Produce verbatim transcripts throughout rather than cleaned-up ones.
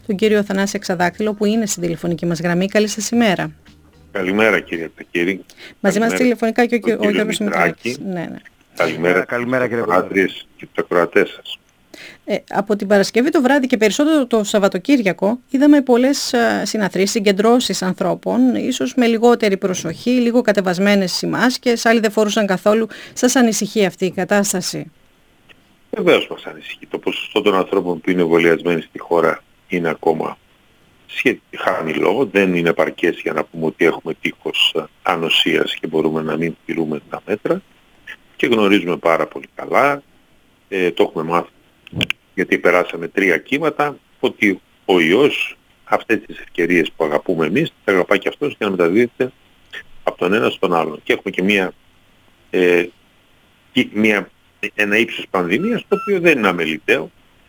τον κύριο Θανάση Εξαδάκτυλο, που είναι στην τηλεφωνική μας γραμμή. Καλή σας ημέρα. Καλημέρα κύριε Τακύρη. Μαζί μας τηλεφωνικά και ο, ο Γιώργος Μητράκης. Ναι, ναι. Καλημέρα, καλημέρα κύριε Παπαδρής και τους ακροατές σας. Ε, από την Παρασκευή το βράδυ και περισσότερο το Σαββατοκύριακο είδαμε πολλές συναθρήσεις, συγκεντρώσεις ανθρώπων, ίσως με λιγότερη προσοχή, λίγο κατεβασμένες οι μάσκες, άλλοι δεν φορούσαν καθόλου. Σας ανησυχεί αυτή η κατάσταση? Βεβαίως μας ανησυχεί. Το ποσοστό των ανθρώπων που είναι εμβολιασμένοι στη χώρα είναι ακόμα σχετικά χαμηλό, δεν είναι επαρκές για να πούμε ότι έχουμε τείχος ανοσίας και μπορούμε να μην τηρούμε τα μέτρα, και γνωρίζουμε πάρα πολύ καλά, ε, το έχουμε μάθει γιατί περάσαμε τρία κύματα, ότι ο ιός αυτές τις ευκαιρίες που αγαπούμε εμείς θα αγαπάει και αυτός και να μεταδίδεται από τον ένα στον άλλον. Και έχουμε και μια, ε, μια, ένα ύψος πανδημίας το οποίο δεν είναι αμεληταίο.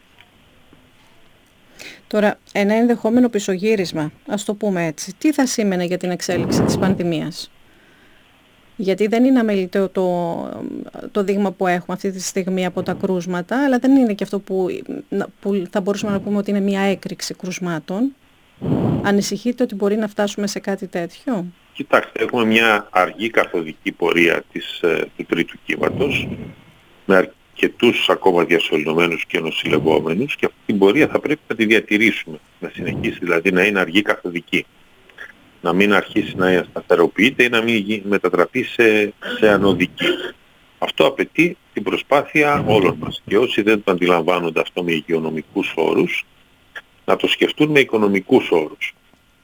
Τώρα, ένα ενδεχόμενο πισωγύρισμα, ας το πούμε έτσι, τι θα σήμαινε για την εξέλιξη της πανδημίας? Γιατί δεν είναι αμεληταίο το, το δείγμα που έχουμε αυτή τη στιγμή από τα κρούσματα, αλλά δεν είναι και αυτό που, που θα μπορούσαμε να πούμε ότι είναι μια έκρηξη κρουσμάτων. Ανησυχείτε ότι μπορεί να φτάσουμε σε κάτι τέτοιο? Κοιτάξτε, έχουμε μια αργή καθοδική πορεία της, του τρίτου κύματος, με αρκετούς ακόμα διασωληνωμένους και νοσηλευόμενους, και αυτή την πορεία θα πρέπει να τη διατηρήσουμε, να συνεχίσει δηλαδή να είναι αργή καθοδική. Να μην αρχίσει να σταθεροποιείται ή να μην μετατραπεί σε, σε ανωδική. Αυτό απαιτεί την προσπάθεια όλων μας. Και όσοι δεν το αντιλαμβάνονται αυτό με υγειονομικούς όρους, να το σκεφτούν με οικονομικούς όρους.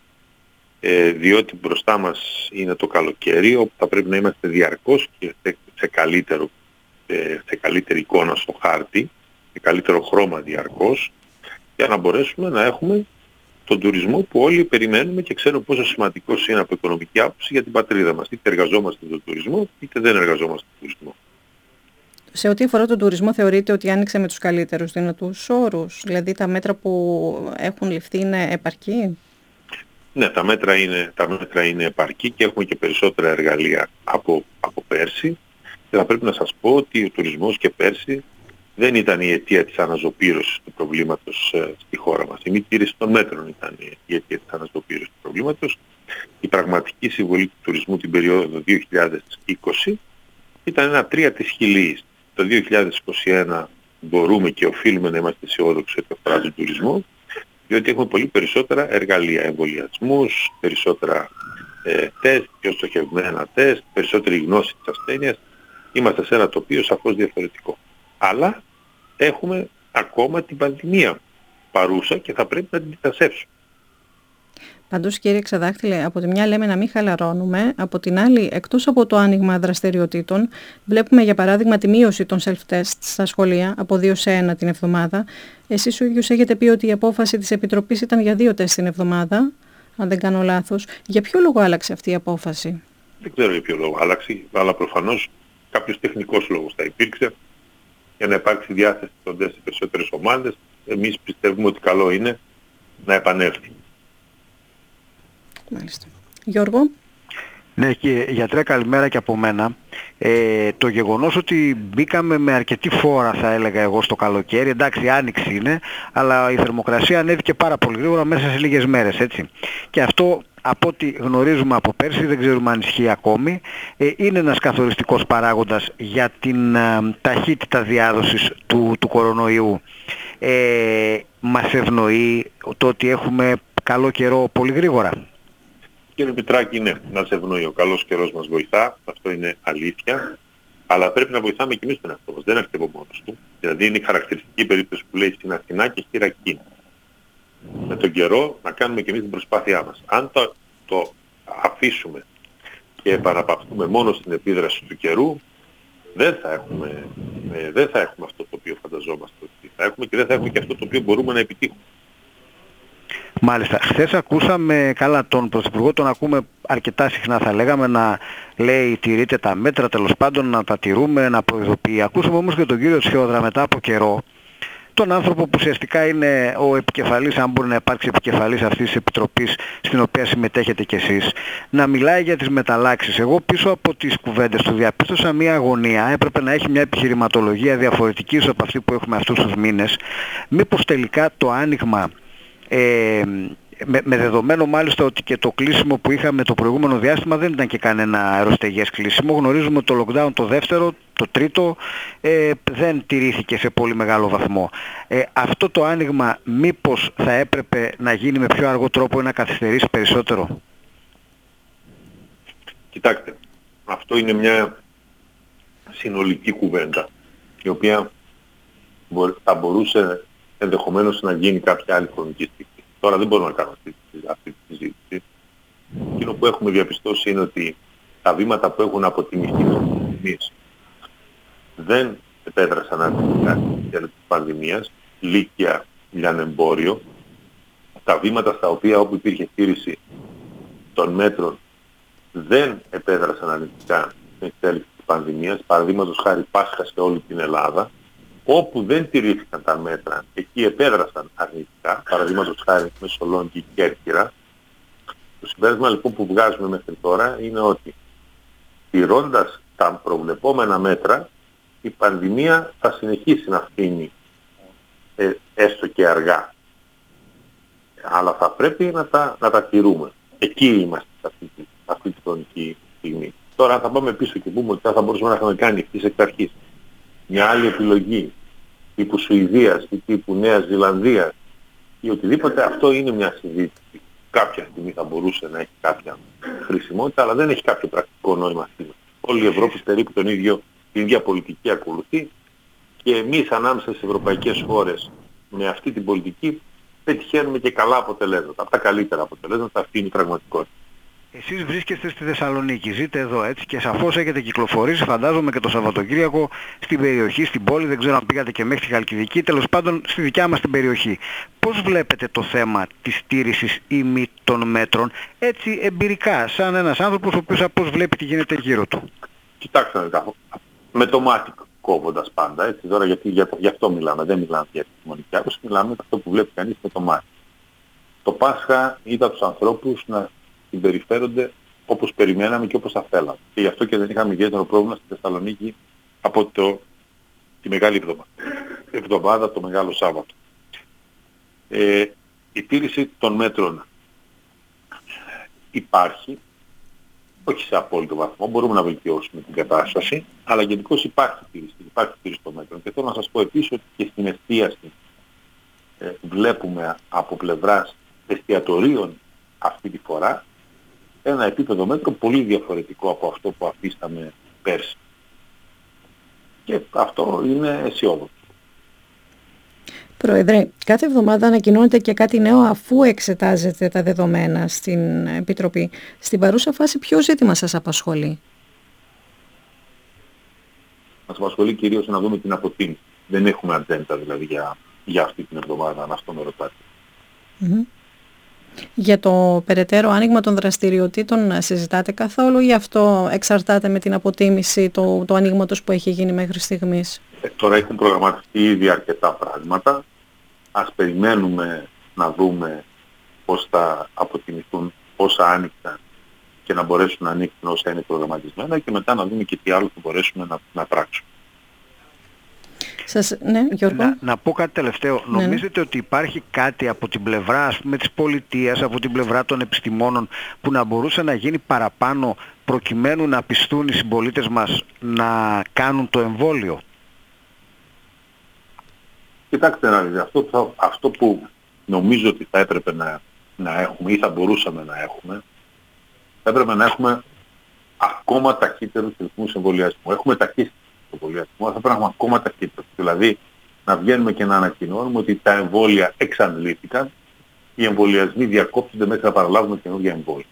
Ε, διότι μπροστά μας είναι το καλοκαίρι, όπου θα πρέπει να είμαστε διαρκώς και σε, σε, καλύτερο, ε, σε καλύτερη εικόνα στο χάρτη, σε καλύτερο χρώμα διαρκώς, για να μπορέσουμε να έχουμε τον τουρισμό που όλοι περιμένουμε και ξέρουμε πόσο σημαντικός είναι από οικονομική άποψη για την πατρίδα μας. Είτε εργαζόμαστε στον τουρισμό, είτε δεν εργαζόμαστε στον τουρισμό. Σε ό,τι αφορά τον τουρισμό, θεωρείτε ότι άνοιξε με τους καλύτερους δυνατούς όρους? Δηλαδή τα μέτρα που έχουν ληφθεί είναι επαρκή? Ναι, τα μέτρα είναι, τα μέτρα είναι επαρκή και έχουμε και περισσότερα εργαλεία από, από πέρσι. Και θα πρέπει να σας πω ότι ο τουρισμός και πέρσι δεν ήταν η αιτία της αναζωπήρωσης του προβλήματος ε, στη χώρα μας. Η μη τήρηση των μέτρων ήταν η αιτία της αναζωπήρωσης του προβλήματος. Η πραγματική συμβολή του τουρισμού την περίοδο δύο χιλιάδες είκοσι ήταν ένα τρία της χιλίης. Το δύο χιλιάδες είκοσι ένα μπορούμε και οφείλουμε να είμαστε αισιόδοξοι ότι αφορά τον τουρισμό, διότι έχουμε πολύ περισσότερα εργαλεία, εμβολιασμούς, περισσότερα ε, τεστ, πιο στοχευμένα τεστ, περισσότερη γνώση της ασθένειας. Είμαστε σε ένα τοπίο σαφώς διαφορετικό. Αλλά έχουμε ακόμα την πανδημία παρούσα και θα πρέπει να την αντιστασέψουμε. Πάντως, κύριε Εξαδάκτυλε, από τη μια λέμε να μην χαλαρώνουμε, από την άλλη, εκτός από το άνοιγμα δραστηριοτήτων, βλέπουμε για παράδειγμα τη μείωση των self-test στα σχολεία από δύο σε ένα την εβδομάδα. Εσείς ο ίδιος έχετε πει ότι η απόφαση της Επιτροπής ήταν για δύο τεστ την εβδομάδα, αν δεν κάνω λάθος. Για ποιο λόγο άλλαξε αυτή η απόφαση? Δεν ξέρω για ποιο λόγο άλλαξε, αλλά προφανώς κάποιος τεχνικός λόγος θα υπήρξε για να υπάρξει διάθεση των τεστ σε περισσότερες ομάδες. Εμείς πιστεύουμε ότι καλό είναι να επανέλθει. Μάλιστα. Γιώργο. Ναι, και γιατρέ, καλημέρα και από μένα. Ε, το γεγονός ότι μπήκαμε με αρκετή φόρα, θα έλεγα εγώ, στο καλοκαίρι, εντάξει, άνοιξη είναι, αλλά η θερμοκρασία ανέβηκε πάρα πολύ γρήγορα μέσα σε λίγες μέρες, έτσι. Και αυτό, από ό,τι γνωρίζουμε από πέρσι, δεν ξέρουμε αν ισχύει ακόμη, ε, είναι ένας καθοριστικός παράγοντας για την ε, ταχύτητα διάδοσης του, του κορονοϊού. Ε, μας ευνοεί το ότι έχουμε καλό καιρό πολύ γρήγορα? Κύριε Μητράκη, ναι, να σε ευνοεί. Ο καλός καιρός μας βοηθά, αυτό είναι αλήθεια. Αλλά πρέπει να βοηθάμε και εμείς τον εαυτό μας. Δεν έρχεται από μόνος του. Δηλαδή είναι η χαρακτηριστική περίπτωση που λέει στην Αθηνά και χειρακή. Με τον καιρό να κάνουμε και εμείς την προσπάθειά μας. Αν το, το αφήσουμε και επαναπαυθούμε μόνο στην επίδραση του καιρού, δεν θα έχουμε, ε, δεν θα έχουμε αυτό το οποίο φανταζόμαστε ότι θα έχουμε, και δεν θα έχουμε και αυτό το οποίο μπορούμε να επιτύχουμε. Μάλιστα. Χθες ακούσαμε, καλά, τον Πρωθυπουργό τον ακούμε αρκετά συχνά, θα λέγαμε, να λέει τηρείτε τα μέτρα, τέλος πάντων να τα τηρούμε, να προειδοποιεί. Ακούσαμε όμως και τον κύριο Τσιόδρα μετά από καιρό, τον άνθρωπο που ουσιαστικά είναι ο επικεφαλής, αν μπορεί να υπάρξει επικεφαλής αυτής της επιτροπής στην οποία συμμετέχετε κι εσείς, να μιλάει για τις μεταλλάξεις. Εγώ πίσω από τις κουβέντες του διαπίστωσα μια αγωνία, έπρεπε να έχει μια επιχειρηματολογία διαφορετική από αυτή που έχουμε αυτούς τους μήνες. Μήπως τελικά το άνοιγμα Ε, με, με δεδομένο μάλιστα ότι και το κλείσιμο που είχαμε το προηγούμενο διάστημα δεν ήταν και κανένα αεροστεγές κλείσιμο. Γνωρίζουμε ότι το lockdown το δεύτερο, το τρίτο ε, δεν τηρήθηκε σε πολύ μεγάλο βαθμό. Ε, αυτό το άνοιγμα μήπως θα έπρεπε να γίνει με πιο αργό τρόπο ή να καθυστερήσει περισσότερο? Κοιτάξτε, αυτό είναι μια συνολική κουβέντα, η οποία θα μπορούσε ενδεχομένως να γίνει κάποια άλλη χρονική στιγμή. Τώρα δεν μπορούμε να κάνουμε αυτή, αυτή τη συζήτηση. Εκείνο που έχουμε διαπιστώσει είναι ότι τα βήματα που έχουν αποτιμηθεί εμείς δεν επέδρασαν αρνητικά για της πανδημίας, λύκεια, λιανεμπόριο. Τα βήματα στα οποία όπου υπήρχε στήριξη των μέτρων δεν επέδρασαν αρνητικά στην εξέλιξη της πανδημίας, παραδείγματος χάρη Πάσχα σε όλη την Ελλάδα. Όπου δεν τηρήθηκαν τα μέτρα, εκεί επέδρασαν αρνητικά, παραδείγματος χάρη Μεσολόγγι και Κέρκυρα. Το συμπέρασμα λοιπόν που βγάζουμε μέχρι τώρα είναι ότι τηρώντας τα προβλεπόμενα μέτρα, η πανδημία θα συνεχίσει να φθήνει ε, έστω και αργά. Αλλά θα πρέπει να τα, να τα τηρούμε. Εκεί είμαστε σε αυτή, τη, αυτή τη χρονική στιγμή. Τώρα θα πάμε πίσω και πούμε ότι θα μπορούσαμε να είχαμε κάνει ευθύς εξ αρχής μια άλλη επιλογή τύπου Σουηδίας ή τύπου Νέας Ζηλανδίας ή οτιδήποτε. Αυτό είναι μια συζήτηση. Κάποια στιγμή θα μπορούσε να έχει κάποια χρησιμότητα, αλλά δεν έχει κάποιο πρακτικό νόημα σήμερα. Όλη η Ευρώπη περίπου τον ίδιο, την ίδια πολιτική ακολουθεί και εμείς ανάμεσα στις ευρωπαϊκές χώρες με αυτή την πολιτική πετυχαίνουμε και καλά αποτελέσματα. Από τα καλύτερα αποτελέσματα, αυτή είναι η πραγματικότητα. Εσείς βρίσκεστε στη Θεσσαλονίκη, ζείτε εδώ έτσι και σαφώς έχετε κυκλοφορήσει, φαντάζομαι και το Σαββατοκύριακο στην περιοχή, στην πόλη, δεν ξέρω αν πήγατε και μέχρι τη Χαλκιδική, τέλος πάντων στη δικιά μας την περιοχή. Πώς βλέπετε το θέμα της στήρησης ή μη των μέτρων, έτσι εμπειρικά, σαν ένας άνθρωπος ο οποίος πώς βλέπει τι γίνεται γύρω του? Κοιτάξτε να δείτε, με το μάτι κόβοντας πάντα, έτσι τώρα γιατί για, για αυτό μιλάμε, δεν μιλάμε για επιστημονική άποψη, μιλάμε για αυτό που βλέπει κανείς με το μάτι. Το Πάσχα είδα τους ανθρώπους να συμπεριφέρονται όπως περιμέναμε και όπως θα θέλαμε. Και γι' αυτό και δεν είχαμε ιδιαίτερο πρόβλημα στη Θεσσαλονίκη από το, τη Μεγάλη Εβδομάδα, εβδομάδα, το Μεγάλο Σάββατο. Ε, η τήρηση των μέτρων υπάρχει, όχι σε απόλυτο βαθμό, μπορούμε να βελτιώσουμε την κατάσταση, αλλά γενικώς υπάρχει τήρηση, υπάρχει τήρηση των μέτρων. Και θέλω να σας πω επίσης ότι και στην εστίαση ε, βλέπουμε από πλευράς εστιατορίων αυτή τη φορά ένα επίπεδο μέτρο πολύ διαφορετικό από αυτό που αφήσαμε πέρσι. Και αυτό είναι αισιόδοξο. Πρόεδρε, κάθε εβδομάδα ανακοινώνεται και κάτι νέο αφού εξετάζετε τα δεδομένα στην Επιτροπή. Στην παρούσα φάση ποιο ζήτημα σας απασχολεί? Μας απασχολεί κυρίως να δούμε την αποτίμηση. Δεν έχουμε ατζέντα δηλαδή για, για αυτή την εβδομάδα, αν αυτό με ρωτάτε. Mm-hmm. Για το περαιτέρω άνοιγμα των δραστηριοτήτων συζητάτε καθόλου ή αυτό εξαρτάται με την αποτίμηση του, του ανοίγματος που έχει γίνει μέχρι στιγμής? Ε, τώρα έχουν προγραμματιστεί ήδη αρκετά πράγματα. Ας περιμένουμε να δούμε πώς θα αποτιμηθούν όσα άνοιξαν και να μπορέσουν να ανοίξουν όσα είναι προγραμματισμένα και μετά να δούμε και τι άλλο θα μπορέσουμε να, να πράξουμε. Σας, ναι, Γιώργο. Να, να πω κάτι τελευταίο. Ναι, Νομίζετε ναι. ότι υπάρχει κάτι από την πλευρά ας πούμε, της πολιτείας, από την πλευρά των επιστημόνων που να μπορούσε να γίνει παραπάνω προκειμένου να πιστούν οι συμπολίτες μας να κάνουν το εμβόλιο? Κοιτάξτε να δείτε, αυτό, που αυτό που νομίζω ότι θα έπρεπε να, να έχουμε ή θα μπορούσαμε να έχουμε, θα έπρεπε να έχουμε ακόμα ταχύτερους ρυθμούς εμβολιασμού. Έχουμε ταχύς εμβολιασμού, θα πρέπει να έχουμε ακόμα ταχύτερους. Δηλαδή να βγαίνουμε και να ανακοινώνουμε ότι τα εμβόλια εξαντλήθηκαν, οι εμβολιασμοί διακόπτονται μέχρι να παραλάβουμε καινούργια εμβόλια.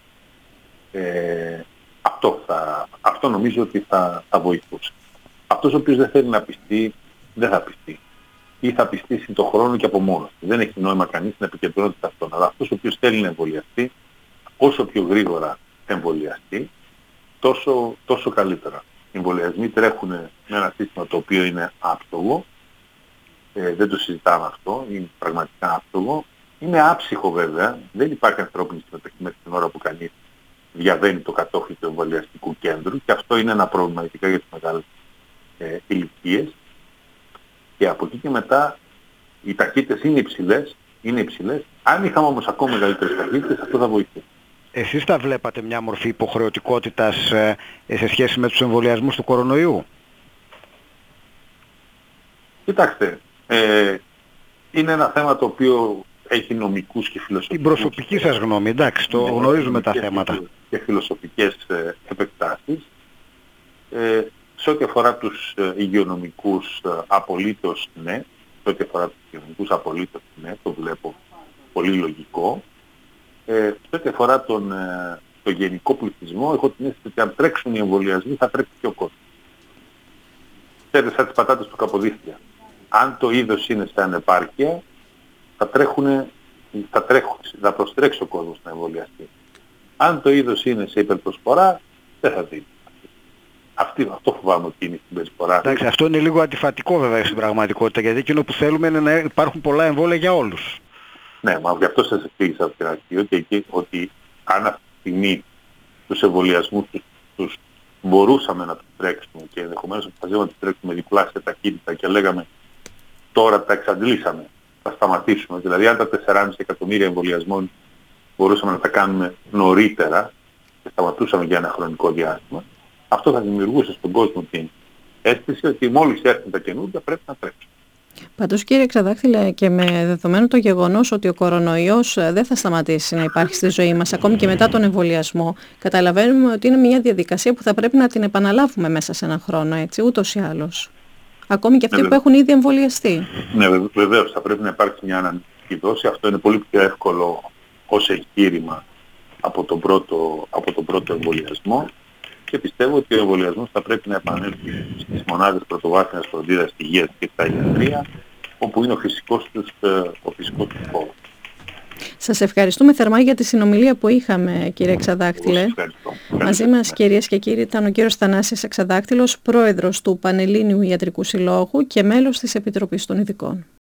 Ε, αυτό, θα, αυτό νομίζω ότι θα, θα βοηθούσε. Αυτός ο οποίος δεν θέλει να πιστεί, δεν θα πιστεί. Ή θα πιστήσει το χρόνο και από μόνος του. Δεν έχει νόημα κανείς να επικεντρώνεται σε αυτόν. Αλλά αυτός ο οποίος θέλει να εμβολιαστεί, όσο πιο γρήγορα εμβολιαστεί, τόσο, τόσο καλύτερα. Οι εμβολιασμοί τρέχουν με ένα σύστημα το οποίο είναι άψογο. Ε, δεν το συζητάμε αυτό. Είναι πραγματικά άψογο. Είναι άψυχο βέβαια. Δεν υπάρχει ανθρώπινη συμμετοχή μέχρι την ώρα που κανείς διαβαίνει το κατόφλι του εμβολιαστικού κέντρου. Και αυτό είναι ένα πρόβλημα ειδικά για τις μεγάλες ε, ηλικίες. Και από εκεί και μετά οι ταχύτητες είναι υψηλές, είναι υψηλές. Αν είχαμε όμως ακόμα μεγαλύτερες ταχύτητες, αυτό θα βοηθήσει. Εσείς θα βλέπατε μια μορφή υποχρεωτικότητας ε, σε σχέση με τους εμβολιασμούς του κορονοϊού? Κοιτάξτε, ε, είναι ένα θέμα το οποίο έχει νομικούς και φιλοσοφικούς. Την προσωπική σας γνώμη, εντάξει, το γνωρίζουμε τα θέματα. Και φιλοσοφικές ε, επεκτάσεις. Ε, σε ό,τι αφορά τους ε, υγειονομικούς ε, απολύτως ναι, σε ό,τι αφορά τους υγειονομικούς απολύτως ναι, το βλέπω πολύ λογικό. Ε, σε ό,τι αφορά τον, ε, τον γενικό πληθυσμό, έχω την αίσθηση ότι αν τρέξουν οι εμβολιασμοί θα τρέξει και ο κόσμος. Ξέρετε, σαν τις πατάτες του Καποδίστρια. Αν το είδος είναι σε ανεπάρκεια, θα τρέχουν, θα, τρέχουν, θα προστρέξει ο κόσμος να εμβολιαστεί. Αν το είδος είναι σε υπερπροσφορά, δεν θα δει. Αυτή, αυτό φοβάμαι ότι είναι στην περισπορά. Εντάξει, αυτό είναι λίγο αντιφατικό βέβαια στην πραγματικότητα, γιατί εκείνο που θέλουμε είναι να υπάρχουν πολλά εμβόλια για όλους. Ναι, μα γι' αυτό σας εξήγησα από την αρχή, ότι, ότι αν αυτή τη στιγμή τους εμβολιασμούς τους, τους μπορούσαμε να τους τρέξουμε και ενδεχομένως αποφασίσαμε να τους τρέξουμε διπλάσια ταχύτητα και λέγαμε τώρα τα εξαντλήσαμε, θα σταματήσουμε. Δηλαδή αν τα τέσσερα κόμμα πέντε εκατομμύρια εμβολιασμών μπορούσαμε να τα κάνουμε νωρίτερα και σταματούσαμε για ένα χρονικό διάστημα, αυτό θα δημιουργούσε στον κόσμο την αίσθηση ότι μόλις έρθουν τα καινούργια πρέπει να τρέξουν. Πάντως κύριε Εξαδάκτυλε, και με δεδομένο το γεγονός ότι ο κορονοϊός δεν θα σταματήσει να υπάρχει στη ζωή μας ακόμη και μετά τον εμβολιασμό, καταλαβαίνουμε ότι είναι μια διαδικασία που θα πρέπει να την επαναλάβουμε μέσα σε έναν χρόνο, έτσι, ούτως ή άλλως. Ακόμη και αυτοί ναι, που έχουν ήδη εμβολιαστεί. Ναι, βεβαίως θα πρέπει να υπάρξει μια ανανεωτική δόση. Αυτό είναι πολύ πιο εύκολο ως εγχείρημα από τον πρώτο, από τον πρώτο εμβολιασμό. Και πιστεύω ότι ο εμβολιασμός θα πρέπει να επανέλθει στις μονάδες πρωτοβάθμιας φροντίδας υγείας και στα ιατρεία, όπου είναι ο φυσικός τους, ο φυσικός τους χώρος. Σας ευχαριστούμε θερμά για τη συνομιλία που είχαμε, κύριε Εξαδάκτυλε. Μαζί μας, κυρίες και κύριοι, ήταν ο κύριος Θανάσης Εξαδάκτυλος, πρόεδρος του Πανελλήνιου Ιατρικού Συλλόγου και μέλος της Επιτροπής των Ειδικών.